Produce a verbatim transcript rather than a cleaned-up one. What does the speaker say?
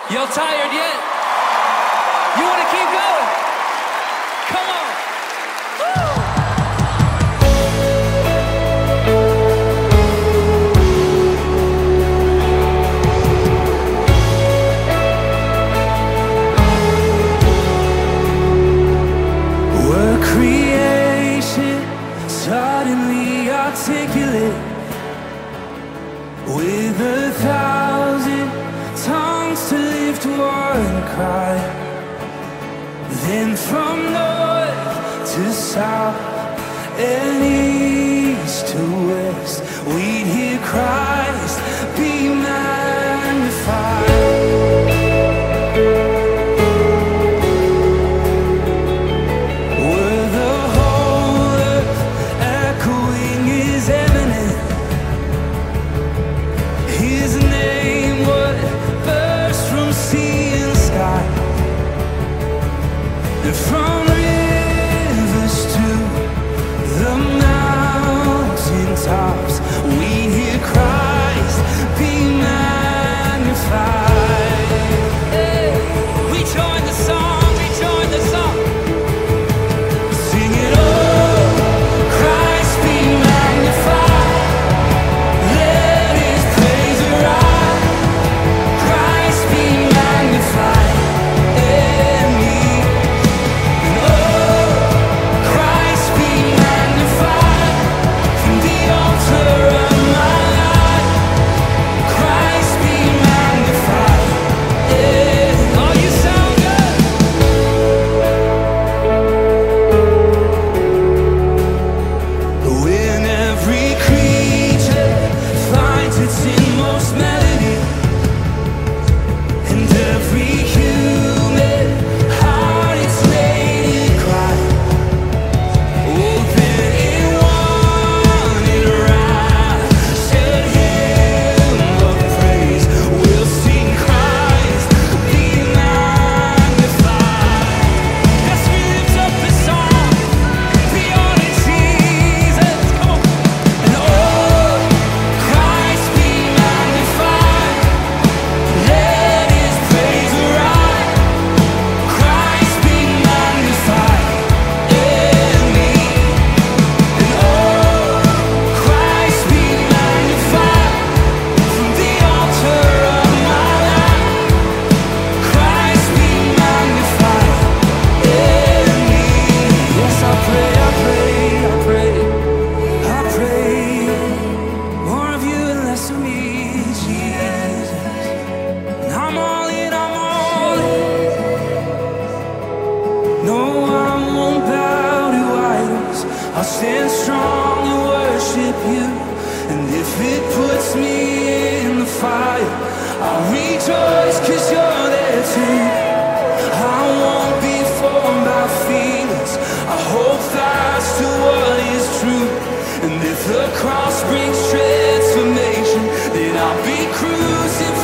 Y'all tired yet? You want to keep going? Come on. Woo! We're creation, suddenly articulate, with a thousand tongues to lift one cry. Then from north to south and east to west, we'd hear Christ be magnified. Were the whole earth echoing His eminence, His name would burst from sea and sky. And from rivers to the mountain tops, we hear Christ be magnified. Hey, we join the song, we join the song, singing, oh, Christ be magnified. Let His praise arise. Christ be magnified in me. And oh, Christ be magnified from the altar of my life. Christ be magnified. Yeah. Oh, you sound good. When every creature finds its inmost melody, and every human heart its native cry, open in one and rise, a hymn of praise. We'll sing Christ be magnified. Yes, we lift up the song, beyond it, Jesus. Come on. And oh, Christ be magnified. Let His praise arise. Christ be magnified in me. And oh, Christ be magnified from the altar of my life. Christ be magnified in me. Yes, I pray, I pray, I pray, I pray. More of You and less of me, Jesus. And I'm all in, I'm all in. No, I won't bow to idols. I'll stand strong and worship You. And if it puts me in the fire, I'll rejoice 'cause You're there too. I won't be formed by feelings. I hold fast to what is true. And if the cross brings transformation, then I'll be crucified